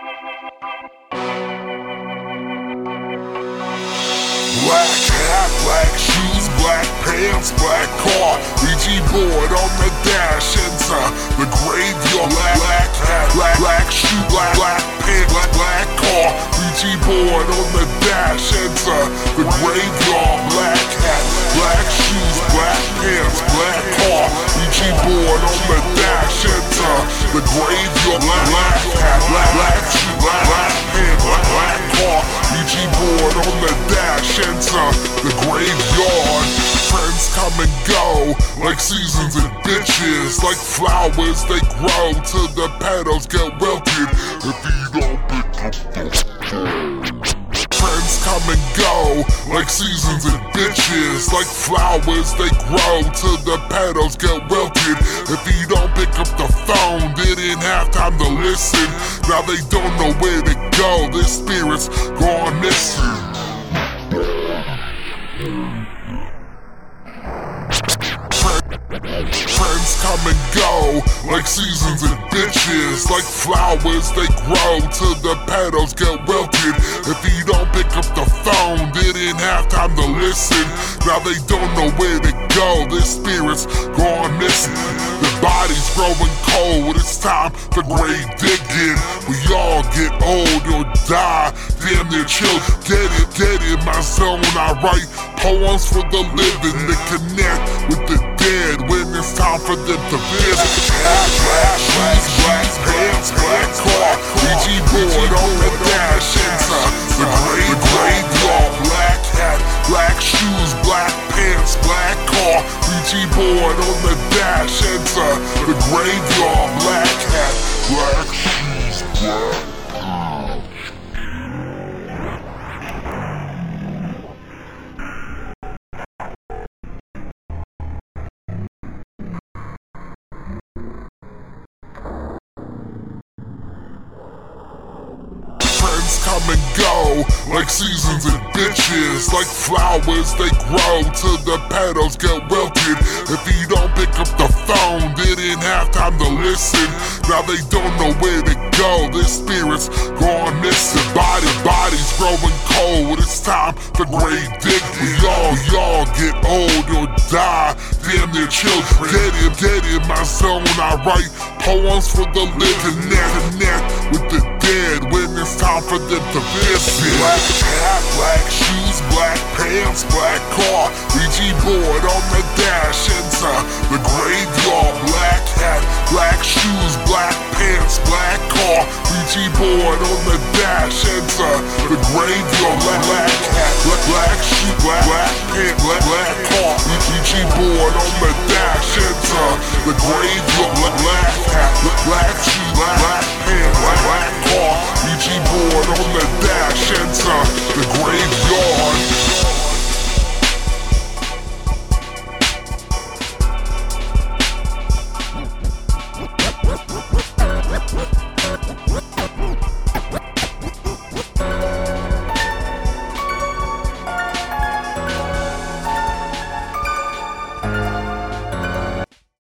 Black hat, black shoes, black pants, black car. Ouija board on the dash, enter the graveyard. Black hat, black shoe, black pants, black car. Ouija board on the dash, enter the graveyard. Black hat, black shoes, black pants, black car. Ouija board on the dash, enter the graveyard. Black hat, black shoe, black pants, black car. Ouija board on the dash, enter the graveyard. Friends come and go, like seasons and bitches. Like flowers, they grow till the petals get wilted if you don't pick up the friends come and go, like seasons and bitches. Like flowers, they grow till the petals get wilted if you don't pick up the phone. Didn't have time to listen, now they don't know where to go. Their spirits gone missing. Friends come and go, like seasons and bitches. Like flowers, they grow till the petals get wilted if you don't pick up the phone. Didn't have time to listen, now they don't know where to go. Their spirits gone missing. Their bodies growing cold, it's time for grave digging. We all get old or die, damn near chill. Get in my zone, I write poems for the living to connect with the dead when it's time for them to visit. Black shoes, black pants, black car. Ouija board on the dash, enter the graveyard. Black hat, black shoes, black pants, black car. Ouija board on the dash, enter the graveyard. Black hat, black shoes, black pants. Come and go, like seasons and bitches. Like flowers, they grow till the petals get wilted if you don't pick up the phone. Didn't have time to listen, now they don't know where to go. Their spirits gone missing. Bodies growing cold, it's time for grave digging. Y'all get old or die, damn near children. Get in my zone, I write poems for the living. Connect with the dead when it's time for them to visit. Black hat, black shoes, black pants, black car. Ouija board on the dash, enter the graveyard. Black hat, black shoes, black pants, black car. Ouija board on the dash, enter the graveyard. Black hat, black shoe, black pants, black car. Ouija board on the dash, enter the graveyard. Black